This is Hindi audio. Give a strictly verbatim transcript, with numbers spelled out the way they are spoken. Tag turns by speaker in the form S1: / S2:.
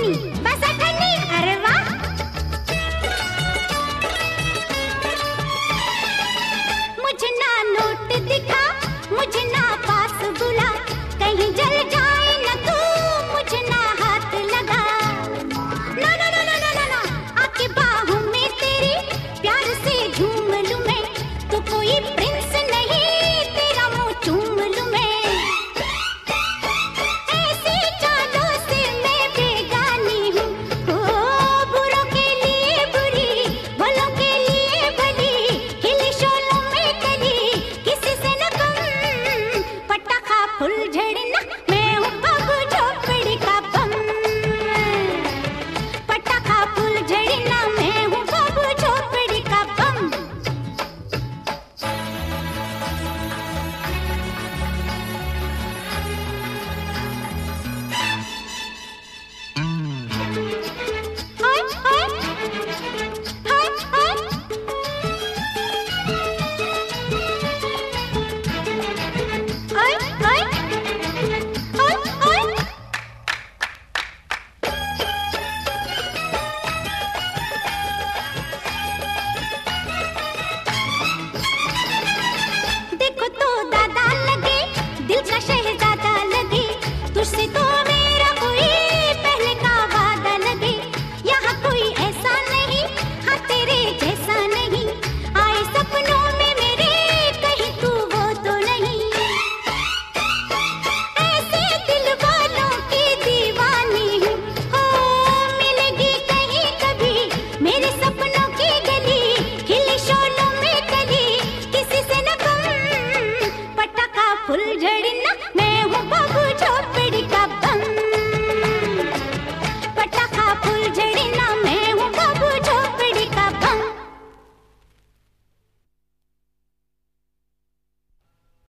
S1: अठन्नी, बस अठन्नी। अरे वाह। मुझे ना नोट दिखा, मुझे ना पास बुला, कहीं जल जाए न तू, मुझे ना हाथ लगा। ना ना ना ना ना ना, आके बाहों में तेरी प्यार से झूम लूं मैं, तो कोई प्रिंस नहीं तेरा मुंह चूम लूं मैं। ऐसी चालों से मैं बेगानी हूँ, ओ बुरों के लिए बुरी, भलों के लिए भली, खिली शोलों में कली, किसी से न कम, पटाखा फुलझड़ी ना, मैं हूँ बाबू झोपड़ी का बम। पटाखा फुलझड़ी ना, मैं हूँ बाबू झोपड़ी का बम। हाय हाय हाय हाय, हाय हाय हाय हाय। देखो तो दादा लगे, दिल का शहजादा लगे, तुझसे तो मेरा कोई पहले का वादा लगे। यहाँ कोई ऐसा नहीं, हाँ तेरे जैसा नहीं, आए सपनों में मेरे कहीं तू वो तो नहीं। ऐसे दिल वालों की दीवानी हूँ, हो मिलेगी कहीं कभी मेरे सपनों की गली, खिली शोलों में कली, किसी से न कम, पटाखा फुलझड़ी ना, मैं हूँ बाबू